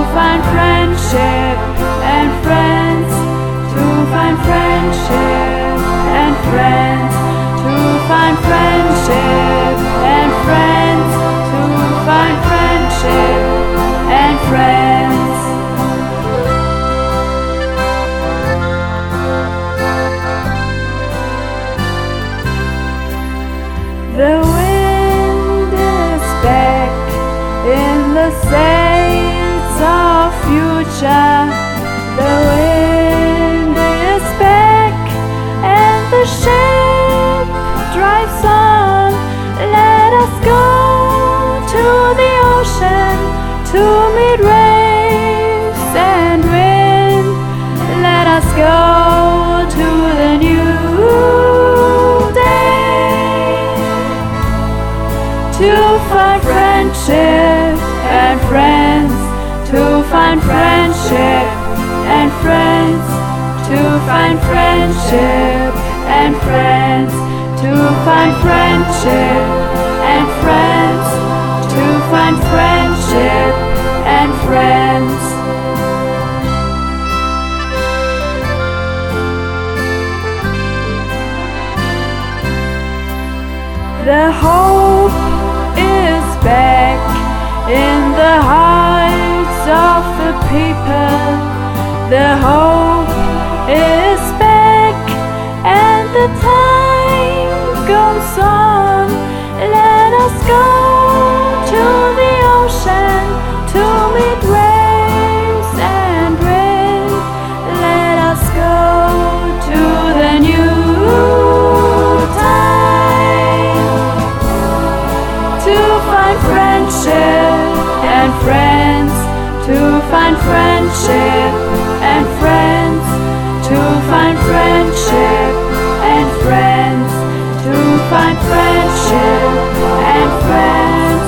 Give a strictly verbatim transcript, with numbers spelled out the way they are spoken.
find friendship and friends, to find friendship and friends, to find friendship and friends, to find friendship and friends. The wind is back in the sails of future. The wind is back and the ship drives on. Let us go to the ocean to meet waves and wind. Let us go to the new to find friendship and friends, to find friendship and friends, to find friendship and friends, to find friendship and friends, to find friendship and friends. The hope is back in the hearts of the people. The hope is back and the time goes on. Let us go to the ocean to meet waves and wind. Let us go to the new friendship and friends, to find friendship and friends, to find friendship and friends, to find friendship and friends.